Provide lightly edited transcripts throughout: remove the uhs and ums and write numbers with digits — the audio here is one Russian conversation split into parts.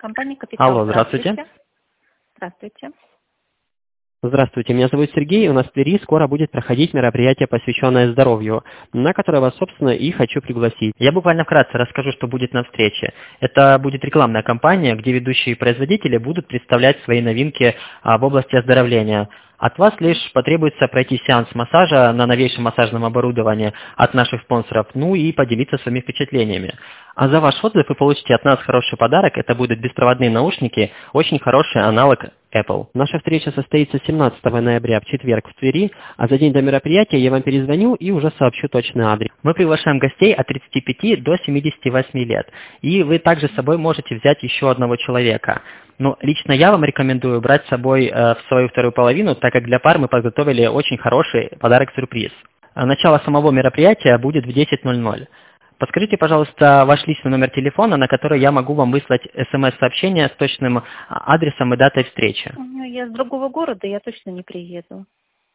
Компания «Капитал». Алло, здравствуйте. Здравствуйте. Здравствуйте, меня зовут Сергей, у нас в Твери скоро будет проходить мероприятие, посвященное здоровью, на которое вас, собственно, и хочу пригласить. Я буквально вкратце расскажу, что будет на встрече. Это будет рекламная кампания, где ведущие производители будут представлять свои новинки в области оздоровления. От вас лишь потребуется пройти сеанс массажа на новейшем массажном оборудовании от наших спонсоров, ну и поделиться своими впечатлениями. А за ваш отзыв вы получите от нас хороший подарок, это будут беспроводные наушники, очень хороший аналог Apple. Наша встреча состоится 17 ноября в четверг в Твери, а за день до мероприятия я вам перезвоню и уже сообщу точный адрес. Мы приглашаем гостей от 35 до 78 лет, и вы также с собой можете взять еще одного человека. Но лично я вам рекомендую брать с собой в свою вторую половину, так как для пар мы подготовили очень хороший подарок-сюрприз. Начало самого мероприятия будет в 10:00. Подскажите, пожалуйста, ваш личный номер телефона, на который я могу вам выслать смс-сообщение с точным адресом и датой встречи. Я с другого города, я точно не приеду.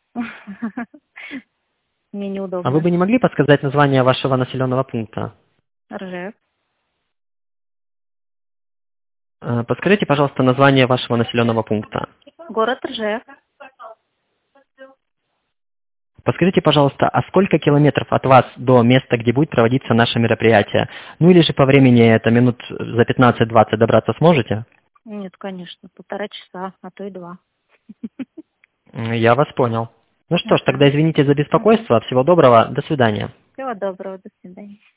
Мне неудобно. А вы бы не могли подсказать название вашего населенного пункта? Ржев. Подскажите, пожалуйста, название вашего населенного пункта. Город Ржев. Подскажите, пожалуйста, а сколько километров от вас до места, где будет проводиться наше мероприятие? Ну или же по времени это минут за 15-20 добраться сможете? Нет, конечно, 1,5 часа, а то и 2. Я вас понял. Ну что ж, тогда извините за беспокойство. Всего доброго. До свидания. Всего доброго, до свидания.